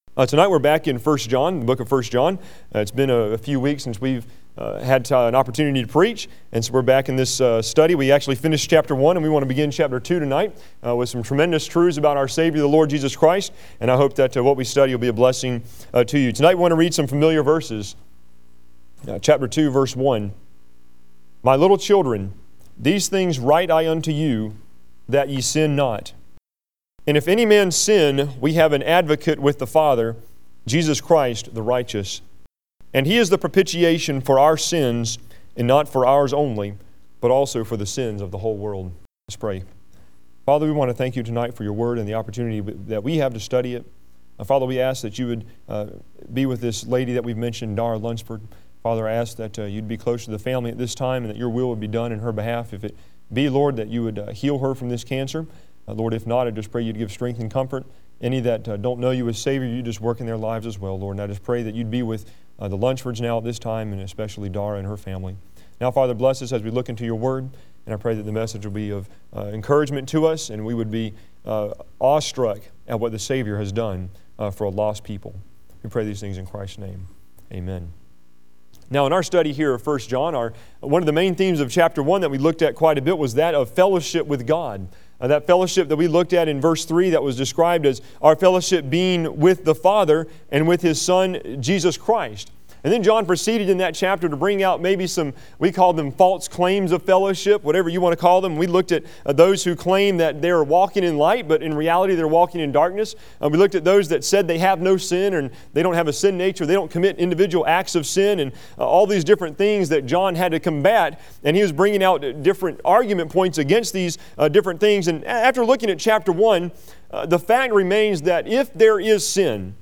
Tonight we're back in 1 John, the book of 1 John. It's been a few weeks since we've had an opportunity to preach, and so we're back in this study. We actually finished chapter 1, and we want to begin chapter 2 tonight with some tremendous truths about our Savior, the Lord Jesus Christ, and I hope that what we study will be a blessing to you. Tonight we want to read some familiar verses. Chapter 2, verse 1. My little children, these things write I unto you, that ye sin not. And if any man sin, we have an advocate with the Father, Jesus Christ the righteous. And He is the propitiation for our sins, and not for ours only, but also for the sins of the whole world. Let's pray. Father, we want to thank You tonight for Your Word and the opportunity that we have to study it. Father, we ask that You would be with this lady that we've mentioned, Dara Lunsford. Father, I ask that You'd be close to the family at this time and that Your will would be done in her behalf. If it be, Lord, that You would heal her from this cancer. Lord, if not, I just pray You'd give strength and comfort. Any that don't know You as Savior, You just work in their lives as well, Lord. And I just pray that You'd be with the Lunsfords now at this time, and especially Dara and her family. Now, Father, bless us as we look into Your Word, and I pray that the message will be of encouragement to us, and we would be awestruck at what the Savior has done for a lost people. We pray these things in Christ's name. Amen. Now, in our study here of 1 John, one of the main themes of chapter 1 that we looked at quite a bit was that of fellowship with God. That fellowship that we looked at in verse 3 that was described as our fellowship being with the Father and with His Son, Jesus Christ. And then John proceeded in that chapter to bring out maybe some, we call them false claims of fellowship, whatever you want to call them. We looked at those who claim that they're walking in light, but in reality they're walking in darkness. We looked at those that said they have no sin and they don't have a sin nature, they don't commit individual acts of sin, and all these different things that John had to combat. And he was bringing out different argument points against these different things. And after looking at chapter 1, the fact remains that if there is sin,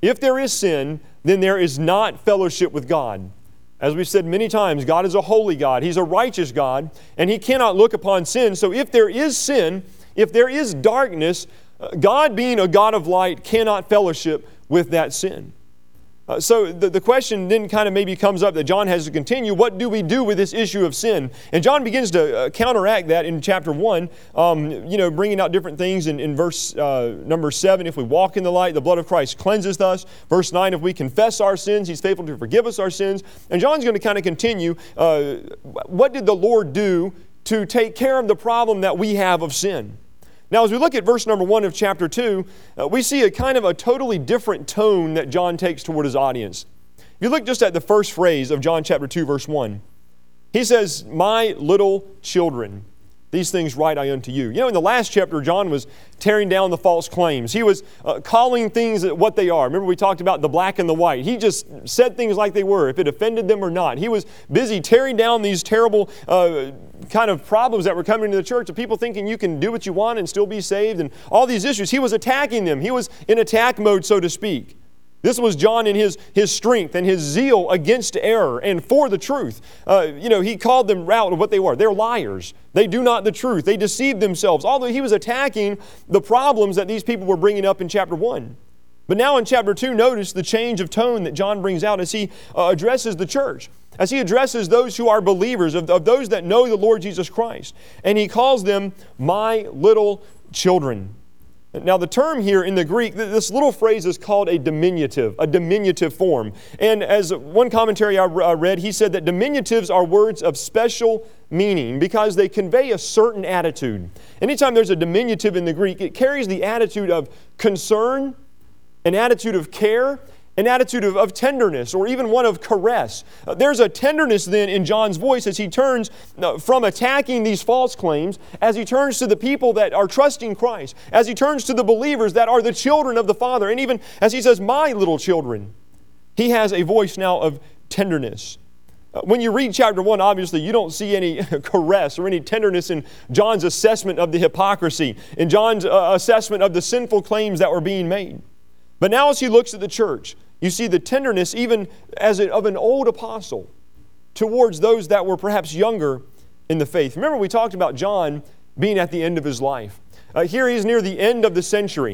then there is not fellowship with God. As we've said many times, God is a holy God. He's a righteous God, and He cannot look upon sin. So if there is sin, if there is darkness, God being a God of light cannot fellowship with that sin. So the question then kind of maybe comes up that John has to continue. What do we do with this issue of sin? And John begins to counteract that in chapter 1, bringing out different things in verse number 7. If we walk in the light, the blood of Christ cleanseth us. Verse 9, if we confess our sins, He's faithful to forgive us our sins. And John's going to kind of continue. What did the Lord do to take care of the problem that we have of sin? Now, as we look at verse number 1 of chapter 2, we see a kind of a totally different tone that John takes toward his audience. If you look just at the first phrase of John chapter 2, verse 1, he says, my little children, these things write I unto you. You know, in the last chapter, John was tearing down the false claims. He was calling things what they are. Remember we talked about the black and the white. He just said things like they were, if it offended them or not. He was busy tearing down these terrible kind of problems that were coming into the church of people thinking you can do what you want and still be saved and all these issues. He was attacking them. He was in attack mode, so to speak. This was John in his strength and his zeal against error and for the truth. He called them out of what they were. They're liars. They do not the truth. They deceive themselves. Although he was attacking the problems that these people were bringing up in chapter 1. But now in chapter 2, notice the change of tone that John brings out as he addresses the church. As he addresses those who are believers, of those that know the Lord Jesus Christ. And he calls them my little children. Now the term here in the Greek, this little phrase is called a diminutive form. And as one commentary I read, he said that diminutives are words of special meaning because they convey a certain attitude. Anytime there's a diminutive in the Greek, it carries the attitude of concern, an attitude of care, an attitude of tenderness, or even one of caress. There's a tenderness then in John's voice as he turns from attacking these false claims, as he turns to the people that are trusting Christ, as he turns to the believers that are the children of the Father, and even as he says, my little children. He has a voice now of tenderness. When you read chapter 1, obviously you don't see any caress or any tenderness in John's assessment of the hypocrisy, in John's assessment of the sinful claims that were being made. But now as he looks at the church, you see the tenderness even of an old apostle towards those that were perhaps younger in the faith. Remember we talked about John being at the end of his life. Here he's near the end of the century.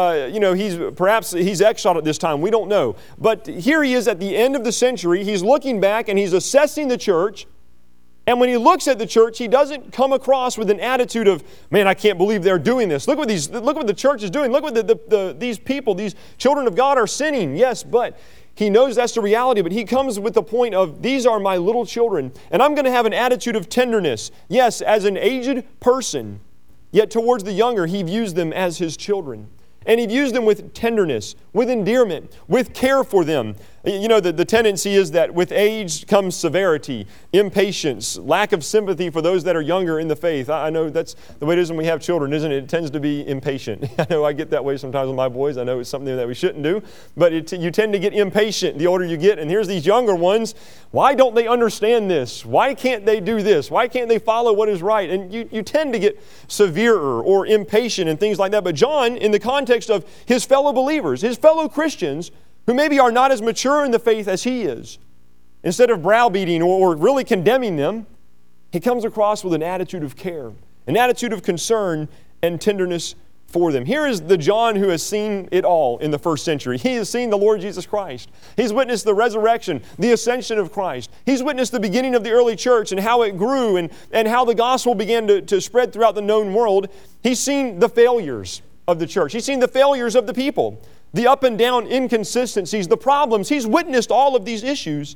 He's exiled at this time. We don't know. But here he is at the end of the century. He's looking back and he's assessing the church. And when he looks at the church, he doesn't come across with an attitude of, man, I can't believe they're doing this. Look what the church is doing. Look what these people, these children of God are sinning. Yes, but he knows that's the reality, but he comes with the point of, these are my little children, and I'm going to have an attitude of tenderness. Yes, as an aged person, yet towards the younger, he views them as his children. And he views them with tenderness, with endearment, with care for them. You know, the tendency is that with age comes severity, impatience, lack of sympathy for those that are younger in the faith. I know that's the way it is when we have children, isn't it? It tends to be impatient. I know I get that way sometimes with my boys. I know it's something that we shouldn't do. But you tend to get impatient the older you get. And here's these younger ones. Why don't they understand this? Why can't they do this? Why can't they follow what is right? And you tend to get severer or impatient and things like that. But John, in the context of his fellow believers, his fellow Christians, who maybe are not as mature in the faith as he is, instead of browbeating or really condemning them, he comes across with an attitude of care, an attitude of concern and tenderness for them. Here is the John who has seen it all in the first century. He has seen the Lord Jesus Christ. He's witnessed the resurrection, the ascension of Christ. He's witnessed the beginning of the early church and how it grew and how the gospel began to spread throughout the known world. He's seen the failures of the church. He's seen the failures of the people, the up and down inconsistencies, the problems. He's witnessed all of these issues.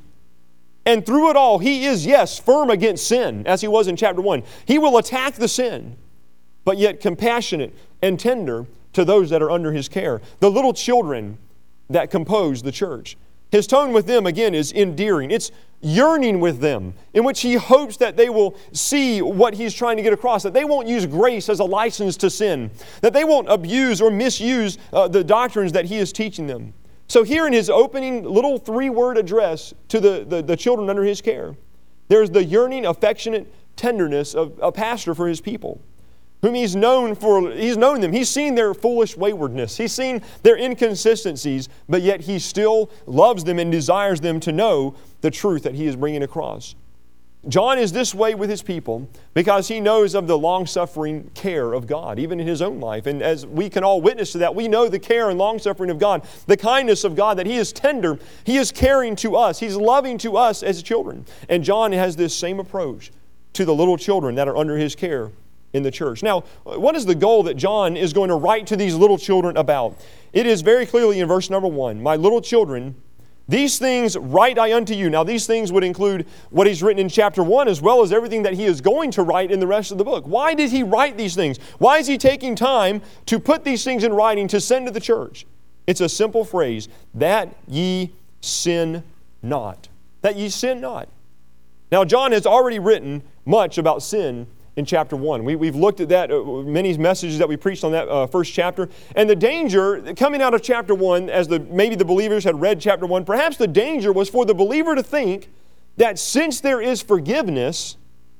And through it all, he is, yes, firm against sin, as he was in chapter 1. He will attack the sin, but yet compassionate and tender to those that are under his care. The little children that compose the church. His tone with them, again, is endearing. It's yearning with them, in which he hopes that they will see what he's trying to get across, that they won't use grace as a license to sin, that they won't abuse or misuse the doctrines that he is teaching them. So here in his opening little 3-word address to the children under his care, there's the yearning, affectionate tenderness of a pastor for his people, whom he's known them. He's seen their foolish waywardness. He's seen their inconsistencies, but yet he still loves them and desires them to know the truth that he is bringing across. John is this way with his people because he knows of the long-suffering care of God, even in his own life. And as we can all witness to that, we know the care and long-suffering of God, the kindness of God, that he is tender, he is caring to us, he's loving to us as children. And John has this same approach to the little children that are under his care in the church. Now, what is the goal that John is going to write to these little children about? It is very clearly in verse number 1, "My little children, these things write I unto you." Now, these things would include what he's written in chapter 1 as well as everything that he is going to write in the rest of the book. Why did he write these things? Why is he taking time to put these things in writing to send to the church? It's a simple phrase, "that ye sin not." That ye sin not. Now, John has already written much about sin in chapter 1. We've looked at that, many messages that we preached on that first chapter. And the danger coming out of chapter 1, as maybe the believers had read chapter 1, perhaps the danger was for the believer to think that since there is forgiveness,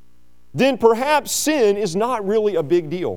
then perhaps sin is not really a big deal.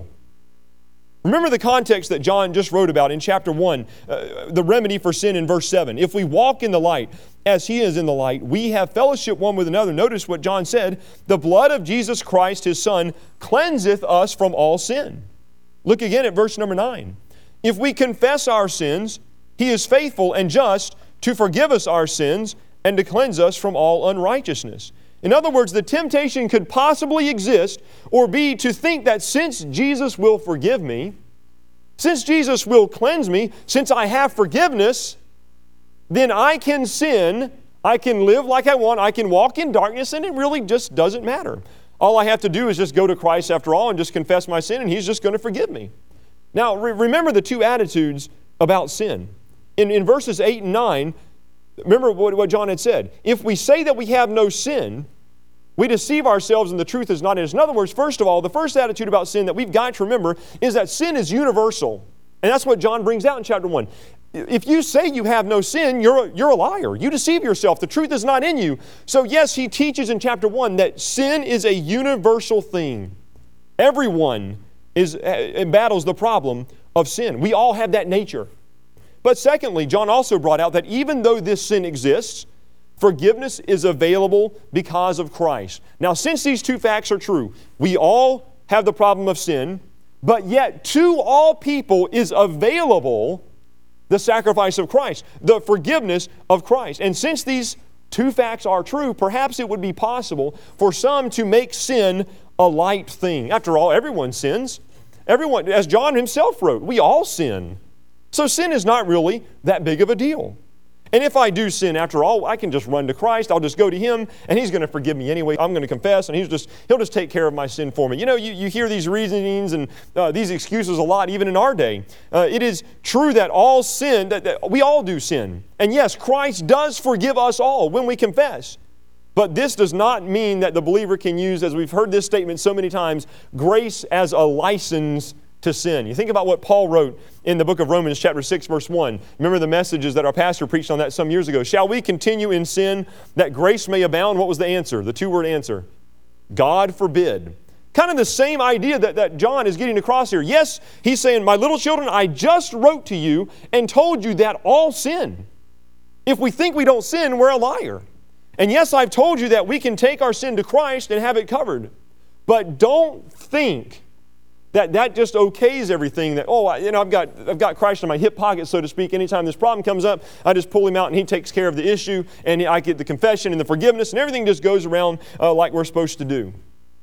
Remember the context that John just wrote about in chapter 1, the remedy for sin in verse 7. "If we walk in the light, as he is in the light, we have fellowship one with another." Notice what John said, "The blood of Jesus Christ, his Son, cleanseth us from all sin." Look again at verse number 9. "If we confess our sins, he is faithful and just to forgive us our sins and to cleanse us from all unrighteousness." In other words, the temptation could possibly exist or be to think that since Jesus will forgive me, since Jesus will cleanse me, since I have forgiveness, then I can sin, I can live like I want, I can walk in darkness, and it really just doesn't matter. All I have to do is just go to Christ after all and just confess my sin, and he's just going to forgive me. Now, remember the two attitudes about sin. In verses 8 and 9, remember what John had said. "If we say that we have no sin, we deceive ourselves and the truth is not in us." In other words, first of all, the first attitude about sin that we've got to remember is that sin is universal. And that's what John brings out in chapter 1. If you say you have no sin, you're a liar. You deceive yourself. The truth is not in you. So yes, he teaches in chapter 1 that sin is a universal thing. Everyone battles the problem of sin. We all have that nature. But secondly, John also brought out that even though this sin exists, forgiveness is available because of Christ. Now, since these two facts are true, we all have the problem of sin, but yet to all people is available the sacrifice of Christ, the forgiveness of Christ. And since these two facts are true, perhaps it would be possible for some to make sin a light thing. After all, everyone sins. Everyone, as John himself wrote, we all sin. So sin is not really that big of a deal. And if I do sin, after all, I can just run to Christ. I'll just go to Him, and He's going to forgive me anyway. I'm going to confess, and He'll just take care of my sin for me. You know, you hear these reasonings and these excuses a lot, even in our day. It is true that all sin, that we all do sin. And yes, Christ does forgive us all when we confess. But this does not mean that the believer can use, as we've heard this statement so many times, grace as a license to sin. You think about what Paul wrote in the book of Romans chapter 6 verse 1. Remember the messages that our pastor preached on that some years ago. Shall we continue in sin that grace may abound? What was the answer? The two-word answer. God forbid. Kind of the same idea that John is getting across here. Yes, he's saying, my little children, I just wrote to you and told you that all sin. If we think we don't sin, we're a liar. And yes, I've told you that we can take our sin to Christ and have it covered. But don't think that just okays everything. That, I've got Christ in my hip pocket, so to speak. Anytime this problem comes up, I just pull Him out and He takes care of the issue, and I get the confession and the forgiveness, and everything just goes around like we're supposed to do.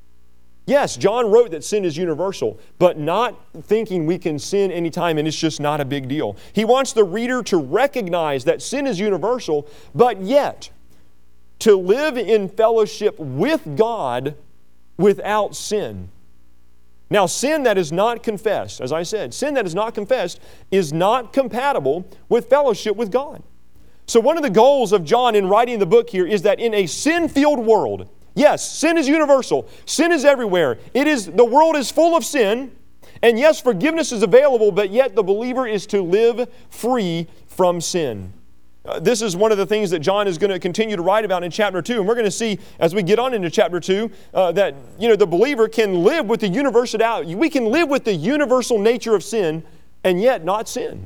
Yes, John wrote that sin is universal, but not thinking we can sin anytime and it's just not a big deal. He wants the reader to recognize that sin is universal, but yet to live in fellowship with God without sin. Now, sin that is not confessed, as I said, sin that is not confessed is not compatible with fellowship with God. So one of the goals of John in writing the book here is that in a sin-filled world, yes, sin is universal, sin is everywhere, the world is full of sin, and yes, forgiveness is available, but yet the believer is to live free from sin. This is one of the things that John is going to continue to write about in chapter 2. And we're going to see as we get on into chapter 2 that the believer can live with the universality. We can live with the universal nature of sin and yet not sin.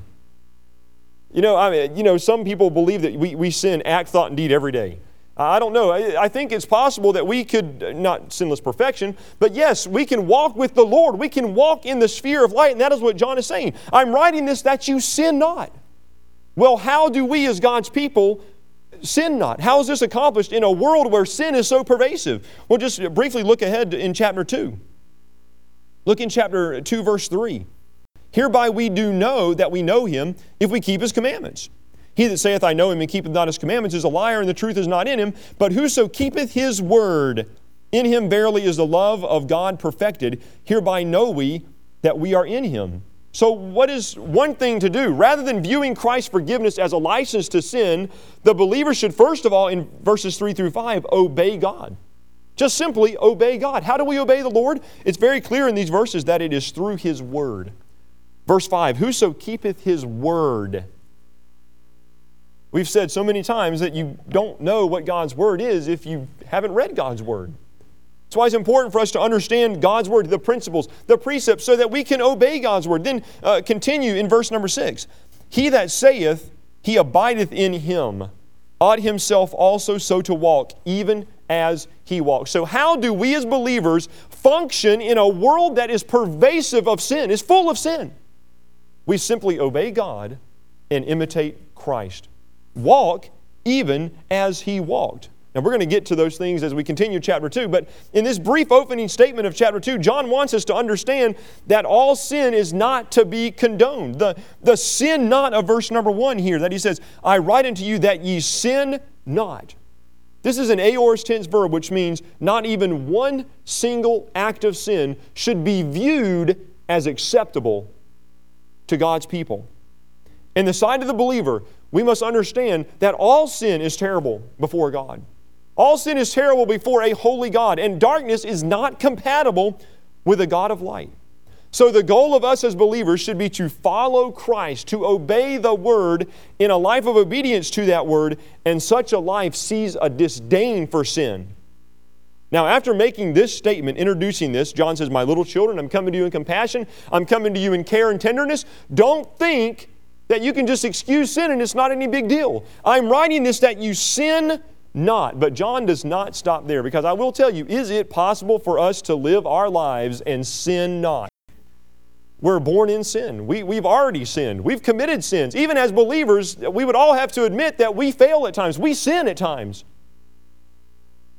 Some people believe that we sin act, thought, and deed every day. I don't know. I think it's possible that we could, not sinless perfection, but yes, we can walk with the Lord. We can walk in the sphere of light, and that is what John is saying. I'm writing this that you sin not. Well, how do we as God's people sin not? How is this accomplished in a world where sin is so pervasive? We'll just briefly look ahead in chapter 2. Look in chapter 2, verse 3. Hereby we do know that we know Him if we keep His commandments. He that saith, I know Him, and keepeth not His commandments is a liar, and the truth is not in him. But whoso keepeth His word, in him verily is the love of God perfected. Hereby know we that we are in Him. So what is one thing to do? Rather than viewing Christ's forgiveness as a license to sin, the believer should first of all, in verses 3 through 5, obey God. Just simply obey God. How do we obey the Lord? It's very clear in these verses that it is through His word. Verse 5, whoso keepeth His word. We've said so many times that you don't know what God's word is if you haven't read God's word. That's why it's important for us to understand God's word, the principles, the precepts, so that we can obey God's word. Then continue in verse number 6. He that saith he abideth in Him ought himself also so to walk, even as He walks. So how do we as believers function in a world that is pervasive of sin, is full of sin? We simply obey God and imitate Christ. Walk even as He walked. Now, we're going to get to those things as we continue chapter 2, but in this brief opening statement of chapter 2, John wants us to understand that all sin is not to be condoned. The sin not of verse number 1 here, that he says, I write unto you that ye sin not. This is an aorist tense verb, which means not even one single act of sin should be viewed as acceptable to God's people. In the sight of the believer, we must understand that all sin is terrible before God. All sin is terrible before a holy God, and darkness is not compatible with a God of light. So the goal of us as believers should be to follow Christ, to obey the Word in a life of obedience to that Word, and such a life sees a disdain for sin. Now, after making this statement, introducing this, John says, my little children, I'm coming to you in compassion. I'm coming to you in care and tenderness. Don't think that you can just excuse sin and it's not any big deal. I'm writing this that you sin not. But John does not stop there, because I will tell you, is it possible for us to live our lives and sin not? We're born in sin. We've already sinned. We've committed sins. Even as believers, we would all have to admit that we fail at times. We sin at times.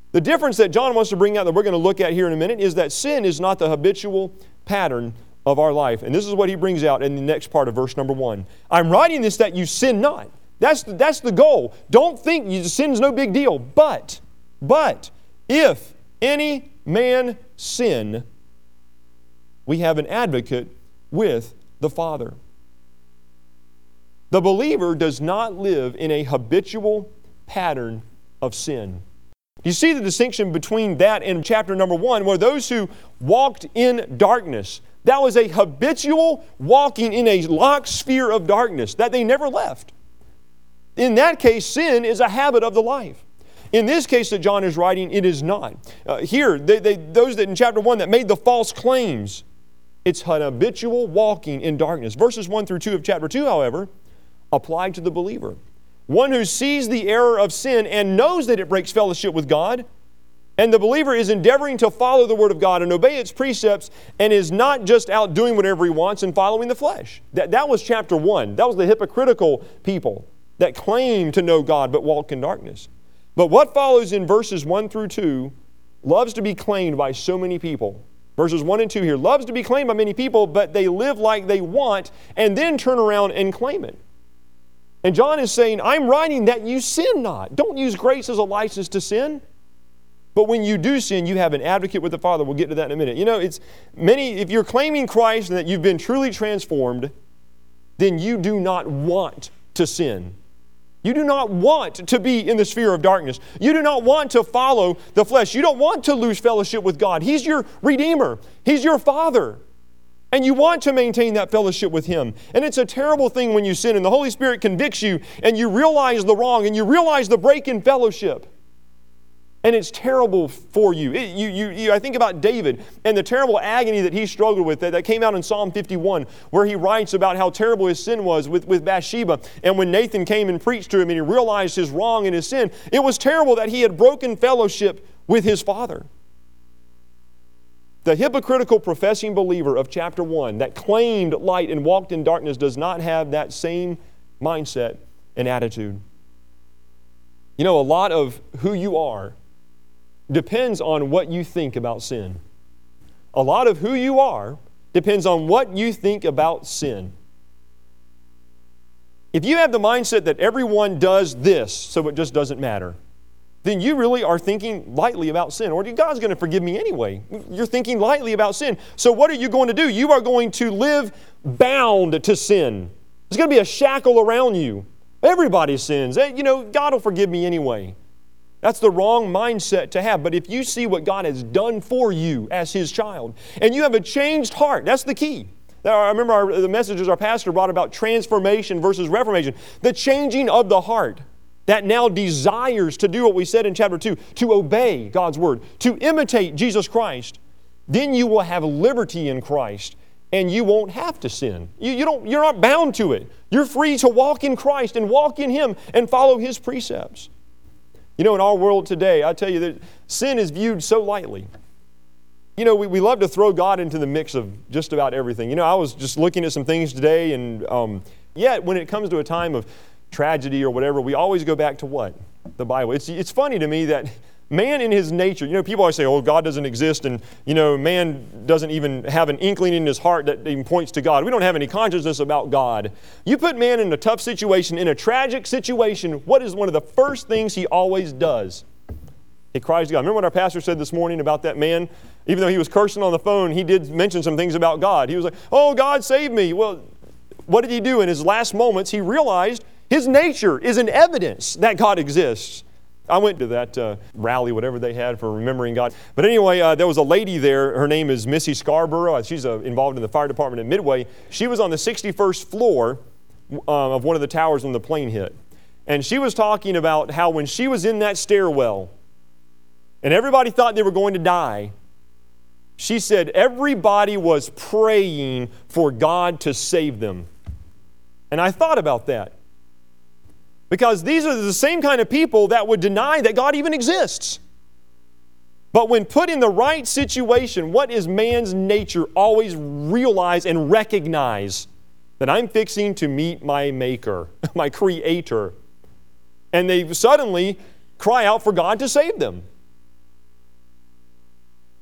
The difference that John wants to bring out that we're going to look at here in a minute is that sin is not the habitual pattern of our life. And this is what he brings out in the next part of verse number 1. I'm writing this that you sin not. That's the goal. Don't think sin's no big deal. But if any man sin, we have an advocate with the Father. The believer does not live in a habitual pattern of sin. You see the distinction between that and chapter number 1, where those who walked in darkness, that was a habitual walking in a locked sphere of darkness that they never left. In that case, sin is a habit of the life. In this case that John is writing, it is not. Here, those that in chapter 1 that made the false claims, it's an habitual walking in darkness. Verses 1 through 2 of chapter 2, however, apply to the believer. One who sees the error of sin and knows that it breaks fellowship with God, and the believer is endeavoring to follow the Word of God and obey its precepts and is not just out doing whatever he wants and following the flesh. That was chapter 1. That was the hypocritical people that claim to know God but walk in darkness. But what follows in verses 1 through 2 loves to be claimed by so many people. Verses 1 and 2 here, loves to be claimed by many people, but they live like they want and then turn around and claim it. And John is saying, I'm writing that you sin not. Don't use grace as a license to sin. But when you do sin, you have an advocate with the Father. We'll get to that in a minute. You know, if you're claiming Christ and that you've been truly transformed, then you do not want to sin. You do not want to be in the sphere of darkness. You do not want to follow the flesh. You don't want to lose fellowship with God. He's your Redeemer. He's your Father. And you want to maintain that fellowship with Him. And it's a terrible thing when you sin and the Holy Spirit convicts you and you realize the wrong and you realize the break in fellowship. And it's terrible for you. I think about David and the terrible agony that he struggled with that came out in Psalm 51, where he writes about how terrible his sin was with Bathsheba. And when Nathan came and preached to him and he realized his wrong and his sin, it was terrible that he had broken fellowship with his father. The hypocritical professing believer of chapter 1 that claimed light and walked in darkness does not have that same mindset and attitude. You know, a lot of who you are depends on what you think about sin. A lot of who you are depends on what you think about sin. If you have the mindset that everyone does this, so it just doesn't matter, then you really are thinking lightly about sin. Or God's going to forgive me anyway. You're thinking lightly about sin. So what are you going to do? You are going to live bound to sin. There's going to be a shackle around you. Everybody sins. You know, God will forgive me anyway. That's the wrong mindset to have. But if you see what God has done for you as His child, and you have a changed heart, that's the key. I remember the messages our pastor brought about transformation versus reformation. The changing of the heart that now desires to do what we said in chapter 2, to obey God's Word, to imitate Jesus Christ. Then you will have liberty in Christ, and you won't have to sin. You're not bound to it. You're free to walk in Christ and walk in Him and follow His precepts. You know, in our world today, I tell you that sin is viewed so lightly. You know, we love to throw God into the mix of just about everything. You know, I was just looking at some things today, and yet when it comes to a time of tragedy or whatever, we always go back to what? The Bible. It's funny to me that man in his nature, you know, people always say, oh, God doesn't exist, and, you know, man doesn't even have an inkling in his heart that even points to God. We don't have any consciousness about God. You put man in a tough situation, in a tragic situation, what is one of the first things he always does? He cries to God. Remember what our pastor said this morning about that man? Even though he was cursing on the phone, he did mention some things about God. He was like, oh, God, save me. Well, what did he do? In his last moments, he realized his nature is an evidence that God exists. I went to that rally, whatever they had for remembering God. But anyway, there was a lady there. Her name is Missy Scarborough. She's involved in the fire department at Midway. She was on the 61st floor of one of the towers when the plane hit. And she was talking about how when she was in that stairwell and everybody thought they were going to die, she said everybody was praying for God to save them. And I thought about that. Because these are the same kind of people that would deny that God even exists. But when put in the right situation, what is man's nature? Always realize and recognize that I'm fixing to meet my Maker, my Creator. And they suddenly cry out for God to save them.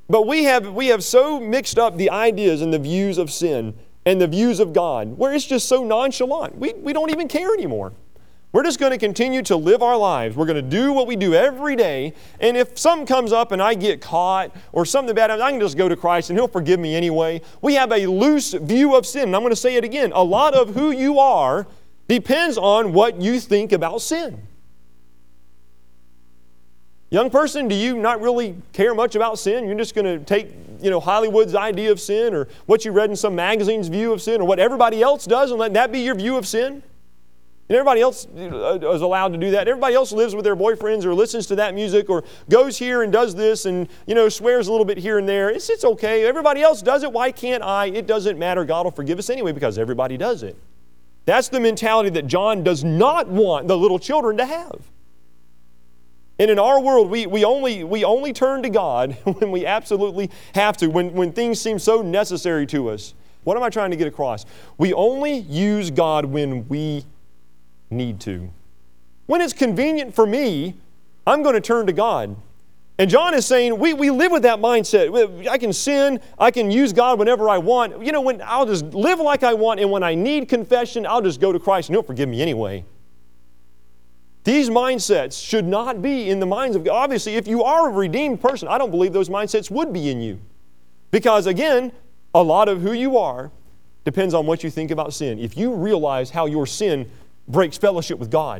But we have so mixed up the ideas and the views of sin and the views of God, where it's just so nonchalant. We don't even care anymore. We're just going to continue to live our lives. We're going to do what we do every day. And if something comes up and I get caught or something bad happens, I can just go to Christ and He'll forgive me anyway. We have a loose view of sin. And I'm going to say it again. A lot of who you are depends on what you think about sin. Young person, do you not really care much about sin? You're just going to take, Hollywood's idea of sin or what you read in some magazine's view of sin or what everybody else does and let that be your view of sin? And everybody else is allowed to do that. Everybody else lives with their boyfriends or listens to that music or goes here and does this and, swears a little bit here and there. It's okay. Everybody else does it. Why can't I? It doesn't matter. God will forgive us anyway because everybody does it. That's the mentality that John does not want the little children to have. And in our world, we only turn to God when we absolutely have to, when things seem so necessary to us. What am I trying to get across? We only use God when we need to. When it's convenient for me, I'm going to turn to God. And John is saying we live with that mindset. I can sin, I can use God whenever I want. When I'll just live like I want, and when I need confession, I'll just go to Christ and He'll forgive me anyway. These mindsets should not be in the minds of God. Obviously, if you are a redeemed person, I don't believe those mindsets would be in you. Because again, a lot of who you are depends on what you think about sin. If you realize how your sin breaks fellowship with God,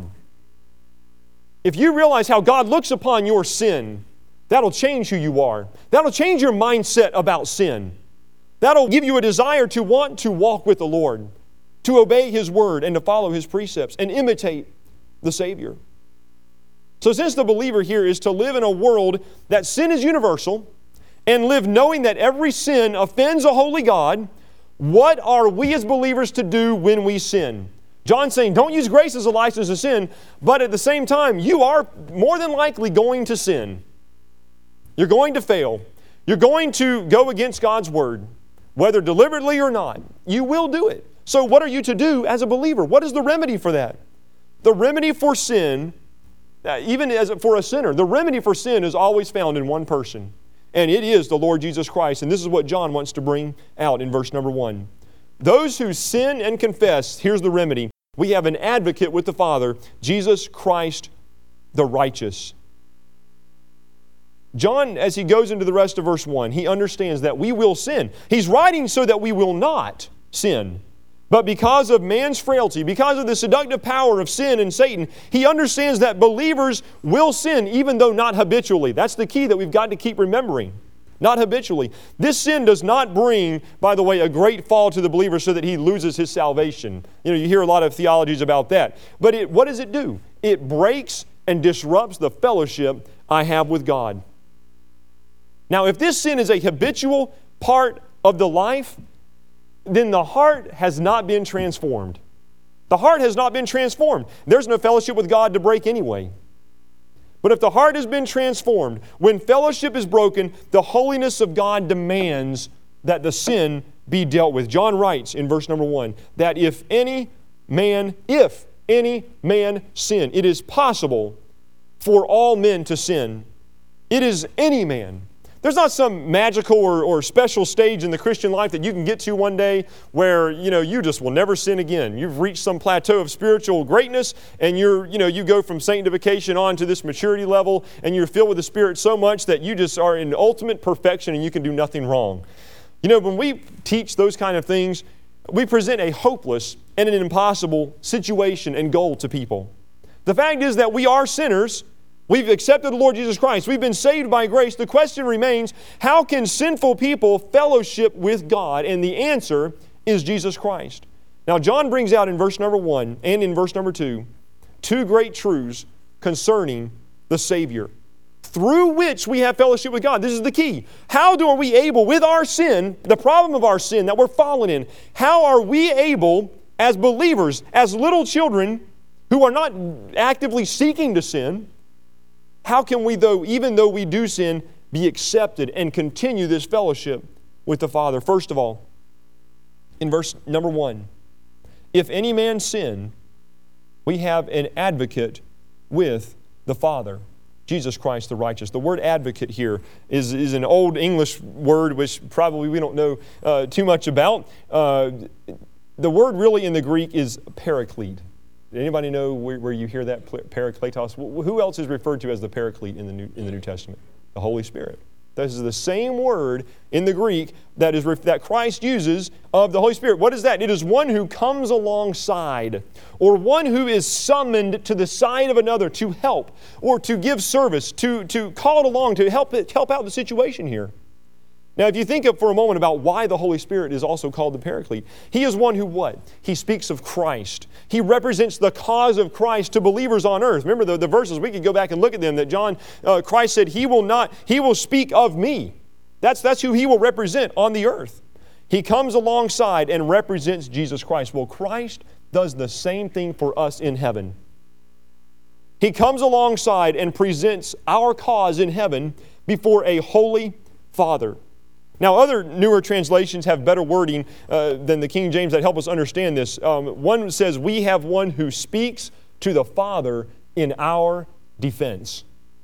if you realize how God looks upon your sin, that'll change who you are. That'll change your mindset about sin. That'll give you a desire to want to walk with the Lord, to obey His Word and to follow His precepts and imitate the Savior. So since the believer here is to live in a world that sin is universal and live knowing that every sin offends a holy God, what are we as believers to do when we sin? John's saying don't use grace as a license to sin, but at the same time, you are more than likely going to sin. You're going to fail. You're going to go against God's Word, whether deliberately or not. You will do it. So what are you to do as a believer? What is the remedy for that? The remedy for sin, even as for a sinner, the remedy for sin is always found in one person, and it is the Lord Jesus Christ. And this is what John wants to bring out in verse number 1. Those who sin and confess, here's the remedy. We have an advocate with the Father, Jesus Christ the righteous. John, as he goes into the rest of verse 1, he understands that we will sin. He's writing so that we will not sin. But because of man's frailty, because of the seductive power of sin and Satan, he understands that believers will sin even though not habitually. That's the key that we've got to keep remembering. Not habitually. This sin does not bring, by the way, a great fall to the believer so that he loses his salvation. You hear a lot of theologies about that. But what does it do? It breaks and disrupts the fellowship I have with God. Now, if this sin is a habitual part of the life, then the heart has not been transformed. The heart has not been transformed. There's no fellowship with God to break anyway. But if the heart has been transformed, when fellowship is broken, the holiness of God demands that the sin be dealt with. John writes in verse number 1 that if any man sin, it is possible for all men to sin. It is any man. There's not some magical or special stage in the Christian life that you can get to one day where, you just will never sin again. You've reached some plateau of spiritual greatness and you go from sanctification on to this maturity level and you're filled with the Spirit so much that you just are in ultimate perfection and you can do nothing wrong. When we teach those kind of things, we present a hopeless and an impossible situation and goal to people. The fact is that we are sinners. We've accepted the Lord Jesus Christ. We've been saved by grace. The question remains, how can sinful people fellowship with God? And the answer is Jesus Christ. Now, John brings out in verse number 1 and in verse number 2, two great truths concerning the Savior, through which we have fellowship with God. This is the key. How are we able, with our sin, the problem of our sin that we're fallen in, how are we able, as believers, as little children who are not actively seeking to sin, how can we, even though we do sin, be accepted and continue this fellowship with the Father? First of all, in verse number 1, if any man sin, we have an advocate with the Father. Jesus Christ the righteous. The word advocate here is an old English word which probably we don't know too much about. The word really in the Greek is paraclete. Did anybody know where you hear that parakletos? Who else is referred to as the paraclete in the New Testament? The Holy Spirit. This is the same word in the Greek that Christ uses of the Holy Spirit. What is that? It is one who comes alongside, or one who is summoned to the side of another to help, or to give service, to call along, to help out the situation here. Now, if you think for a moment about why the Holy Spirit is also called the Paraclete, He is one who what? He speaks of Christ. He represents the cause of Christ to believers on earth. Remember the verses, we could go back and look at them, that Christ said, He will speak of me. That's who He will represent on the earth. He comes alongside and represents Jesus Christ. Well, Christ does the same thing for us in heaven. He comes alongside and presents our cause in heaven before a holy Father. Now, other newer translations have better wording than the King James that help us understand this. One says, we have one who speaks to the Father in our defense.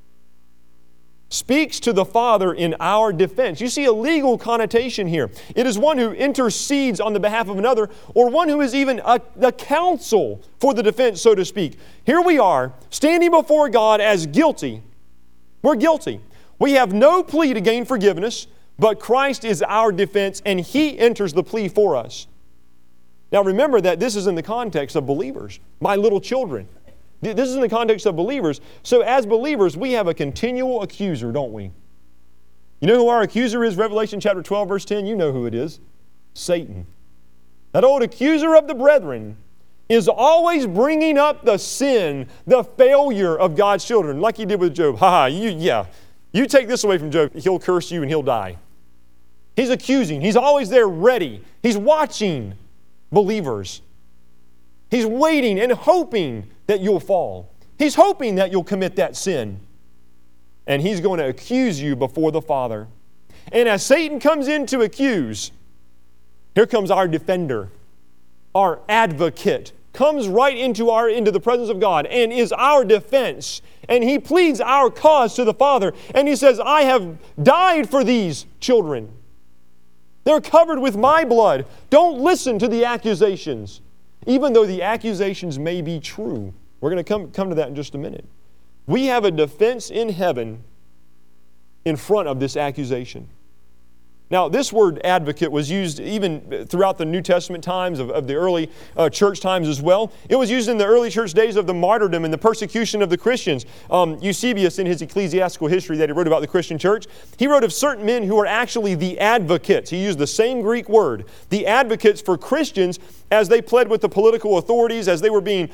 Speaks to the Father in our defense. You see a legal connotation here. It is one who intercedes on the behalf of another, or one who is even the counsel for the defense, so to speak. Here we are, standing before God as guilty. We're guilty. We have no plea to gain forgiveness, but Christ is our defense, and He enters the plea for us. Now remember that this is in the context of believers, my little children. This is in the context of believers. So as believers, we have a continual accuser, don't we? You know who our accuser is? Revelation chapter 12, verse 10. You know who it is. Satan. That old accuser of the brethren is always bringing up the sin, the failure of God's children, like he did with Job. You take this away from Job, he'll curse you and he'll die. He's accusing. He's always there ready. He's watching believers. He's waiting and hoping that you'll fall. He's hoping that you'll commit that sin. And he's going to accuse you before the Father. And as Satan comes in to accuse, here comes our defender, our advocate, comes right into the presence of God and is our defense. And he pleads our cause to the Father. And he says, I have died for these children. They're covered with my blood. Don't listen to the accusations, even though the accusations may be true. We're going to come to that in just a minute. We have a defense in heaven in front of this accusation. Now, this word advocate was used even throughout the New Testament times of the early church times as well. It was used in the early church days of the martyrdom and the persecution of the Christians. Eusebius, in his ecclesiastical history that he wrote about the Christian church, he wrote of certain men who were actually the advocates. He used the same Greek word, the advocates for Christians as they pled with the political authorities, as they were being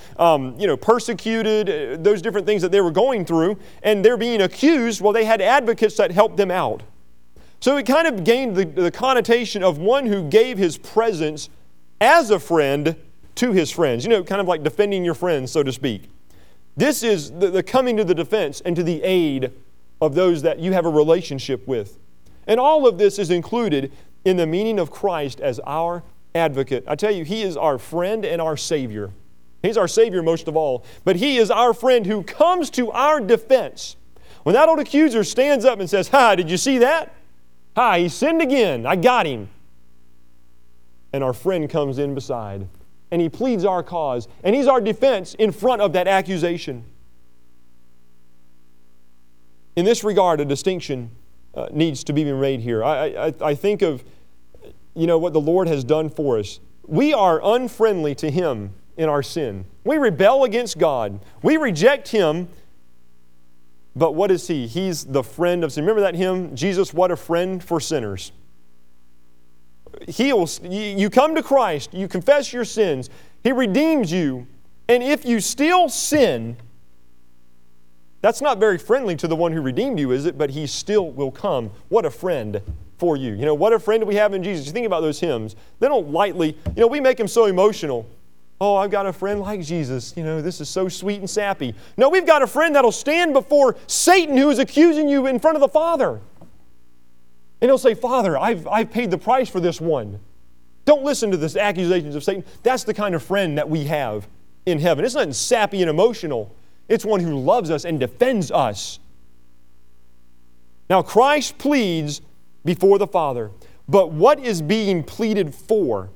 persecuted, those different things that they were going through, and they're being accused. Well, they had advocates that helped them out. So it kind of gained the connotation of one who gave his presence as a friend to his friends. Kind of like defending your friends, so to speak. This is the coming to the defense and to the aid of those that you have a relationship with. And all of this is included in the meaning of Christ as our advocate. I tell you, He is our friend and our Savior. He's our Savior most of all. But He is our friend who comes to our defense. When that old accuser stands up and says, did you see that? He sinned again. I got him. And our friend comes in beside, and he pleads our cause, and he's our defense in front of that accusation. In this regard, a distinction needs to be made here. I think of, what the Lord has done for us. We are unfriendly to Him in our sin. We rebel against God. We reject Him. But what is He? He's the friend of sin. Remember that hymn, Jesus, what a friend for sinners. You come to Christ, you confess your sins, He redeems you, and if you still sin, that's not very friendly to the one who redeemed you, is it? But He still will come. What a friend for you. What a friend we have in Jesus. You think about those hymns. They don't lightly, we make them so emotional. Oh, I've got a friend like Jesus. This is so sweet and sappy. No, we've got a friend that'll stand before Satan who is accusing you in front of the Father. And he'll say, Father, I've paid the price for this one. Don't listen to the accusations of Satan. That's the kind of friend that we have in heaven. It's not sappy and emotional. It's one who loves us and defends us Now, Christ pleads before the Father, but what is being pleaded for?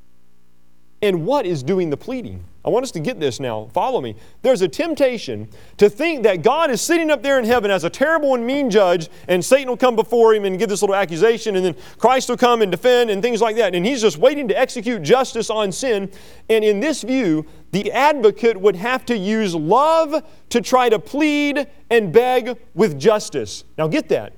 And what is doing the pleading? I want us to get this now. Follow me. There's a temptation to think that God is sitting up there in heaven as a terrible and mean judge, and Satan will come before Him and give this little accusation, and then Christ will come and defend and things like that. And He's just waiting to execute justice on sin. And in this view, the advocate would have to use love to try to plead and beg with justice. Now get that.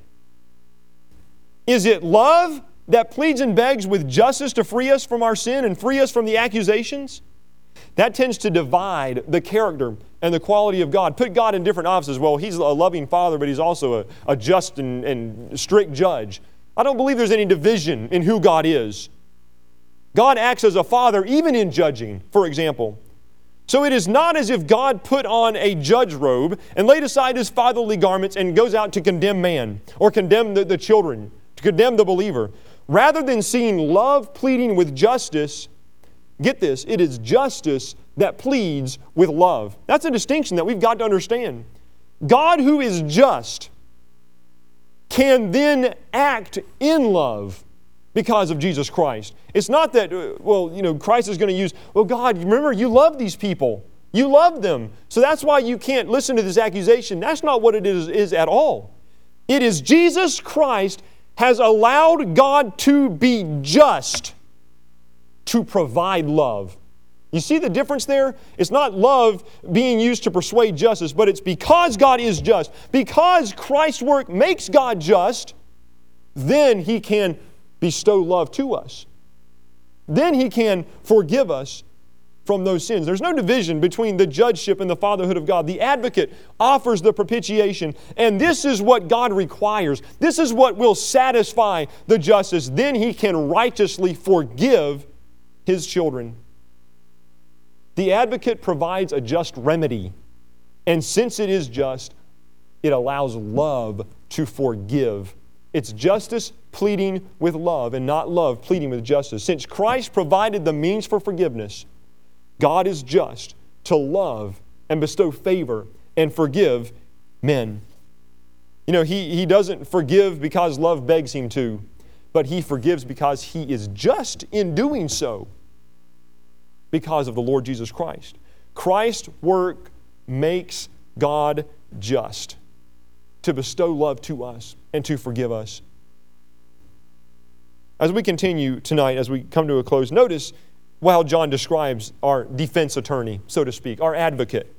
Is it love that pleads and begs with justice to free us from our sin and free us from the accusations? That tends to divide the character and the quality of God. Put God in different offices. Well, He's a loving Father, but He's also a just and strict judge. I don't believe there's any division in who God is. God acts as a father even in judging, for example. So it is not as if God put on a judge robe and laid aside His fatherly garments and goes out to condemn man or condemn the children, to condemn the believer. Rather than seeing love pleading with justice, get this, it is justice that pleads with love. That's a distinction that we've got to understand. God, who is just, can then act in love because of Jesus Christ. It's not that, Christ is going to use, God, remember, you love these people. You love them. So that's why you can't listen to this accusation. That's not what it is at all. It is Jesus Christ has allowed God to be just to provide love. You see the difference there? It's not love being used to persuade justice, but it's because God is just. Because Christ's work makes God just, then He can bestow love to us. Then He can forgive us from those sins. There's no division between the judgeship and the fatherhood of God. The advocate offers the propitiation, and this is what God requires. This is what will satisfy the justice. Then He can righteously forgive His children. The advocate provides a just remedy, and since it is just, it allows love to forgive. It's justice pleading with love and not love pleading with justice. Since Christ provided the means for forgiveness, God is just to love and bestow favor and forgive men. He doesn't forgive because love begs Him to, but He forgives because He is just in doing so because of the Lord Jesus Christ. Christ's work makes God just to bestow love to us and to forgive us. As we continue tonight, as we come to a close, notice how John describes our defense attorney, so to speak, our advocate.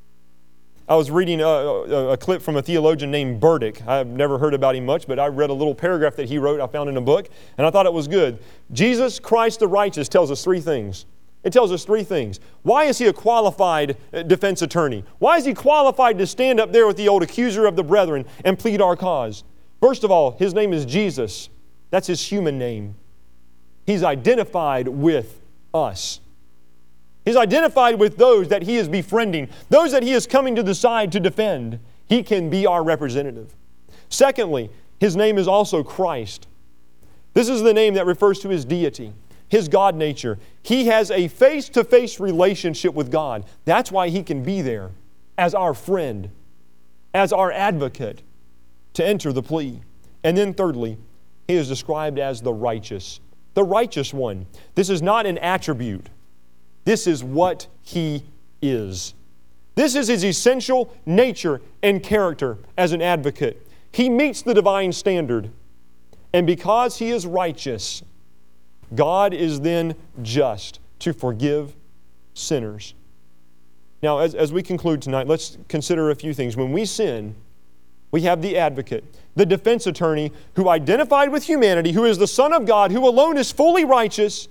I was reading a clip from a theologian named Burdick. I've never heard about him much, but I read a little paragraph that he wrote I found in a book, and I thought it was good. Jesus Christ the righteous tells us three things. It tells us three things. Why is He a qualified defense attorney? Why is He qualified to stand up there with the old accuser of the brethren and plead our cause? First of all, His name is Jesus. That's His human name. He's identified with us. He's identified with those that He is befriending, those that He is coming to the side to defend. He can be our representative. Secondly, His name is also Christ. This is the name that refers to His deity, His God nature. He has a face-to-face relationship with God. That's why He can be there as our friend, as our advocate, to enter the plea. And then thirdly, He is described as the righteous one. This is not an attribute. This is what He is. This is His essential nature and character as an advocate. He meets the divine standard. And because He is righteous, God is then just to forgive sinners. Now, as we conclude tonight, let's consider a few things. When we sin, we have the advocate, the defense attorney who identified with humanity, who is the Son of God, who alone is fully righteous.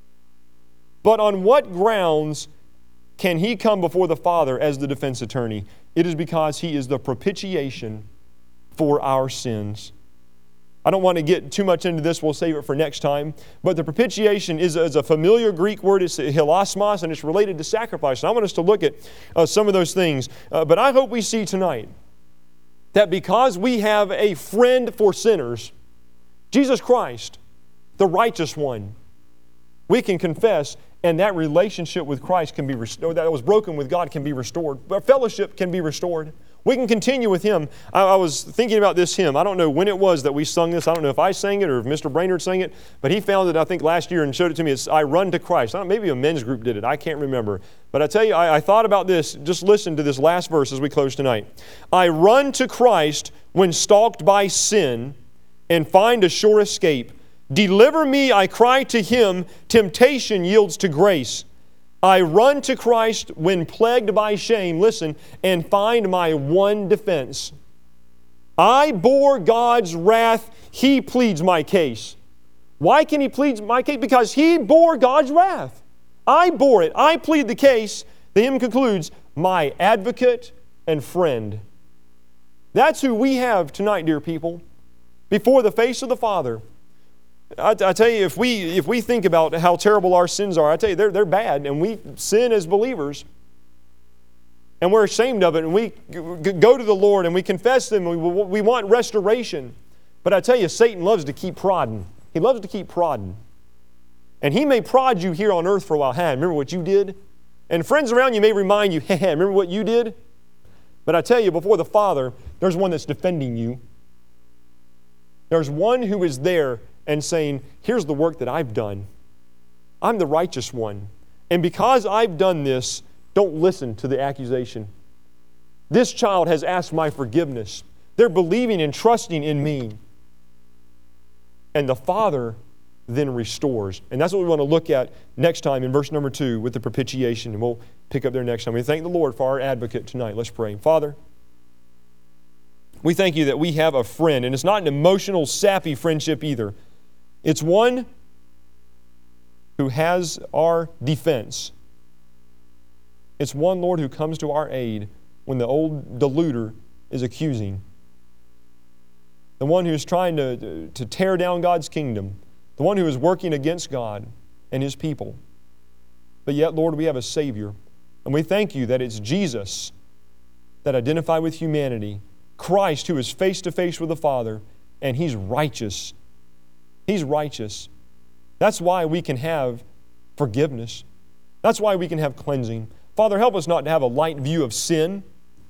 But on what grounds can He come before the Father as the defense attorney? It is because He is the propitiation for our sins. I don't want to get too much into this. We'll save it for next time. But the propitiation is a familiar Greek word. It's hilasmos, and it's related to sacrifice. And I want us to look at some of those things. But I hope we see tonight that because we have a friend for sinners, Jesus Christ, the righteous one, we can confess, and that relationship with Christ can be restored. That was broken with God can be restored. Our fellowship can be restored. We can continue with Him. I was thinking about this hymn. I don't know when it was that we sung this. I don't know if I sang it or if Mr. Brainerd sang it, but he found it, I think, last year and showed it to me. It's I Run to Christ. Maybe a men's group did it. I can't remember. But I tell you, I thought about this. Just listen to this last verse as we close tonight. I run to Christ when stalked by sin and find a sure escape. Deliver me, I cry to Him. Temptation yields to grace. I run to Christ when plagued by shame, listen, and find my one defense. I bore God's wrath, He pleads my case. Why can He plead my case? Because He bore God's wrath. I bore it. I plead the case. The hymn concludes, my advocate and friend. That's who we have tonight, dear people, before the face of the Father. I tell you, if we think about how terrible our sins are, I tell you, they're bad, and we sin as believers, and we're ashamed of it, and we go to the Lord, and we confess them, and we want restoration. But I tell you, Satan loves to keep prodding. He loves to keep prodding. And he may prod you here on earth for a while. Hey, remember what you did? And friends around you may remind you, hey, remember what you did? But I tell you, before the Father, there's one that's defending you. There's one who is there and saying, here's the work that I've done. I'm the righteous one. And because I've done this, don't listen to the accusation. This child has asked my forgiveness. They're believing and trusting in me. And the Father then restores. And that's what we want to look at next time in verse number 2 with the propitiation. And we'll pick up there next time. We thank the Lord for our advocate tonight. Let's pray. Father, we thank You that we have a friend. And it's not an emotional, sappy friendship either. It's one who has our defense. It's one, Lord, who comes to our aid when the old deluder is accusing. The one who is trying to tear down God's kingdom. The one who is working against God and His people. But yet, Lord, we have a Savior. And we thank You that it's Jesus that identified with humanity. Christ who is face to face with the Father. And He's righteous. He's righteous. That's why we can have forgiveness. That's why we can have cleansing. Father, help us not to have a light view of sin.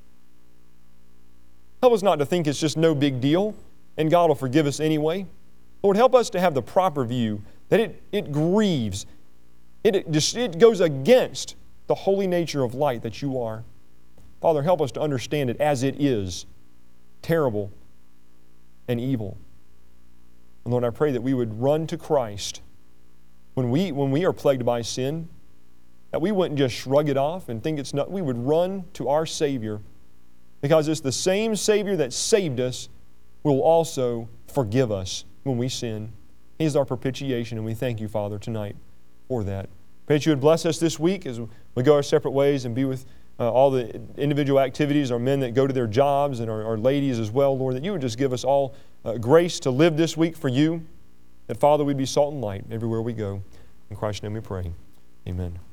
Help us not to think it's just no big deal and God will forgive us anyway. Lord, help us to have the proper view that it grieves. It goes against the holy nature of light that You are. Father, help us to understand it as it is, terrible and evil. And Lord, I pray that we would run to Christ when we are plagued by sin, that we wouldn't just shrug it off and think it's not. We would run to our Savior because it's the same Savior that saved us will also forgive us when we sin. He is our propitiation, and we thank You, Father, tonight for that. Pray that You would bless us this week as we go our separate ways and be with all the individual activities, our men that go to their jobs and our ladies as well, Lord, that You would just give us all grace to live this week for You, that, Father, we'd be salt and light everywhere we go. In Christ's name we pray. Amen.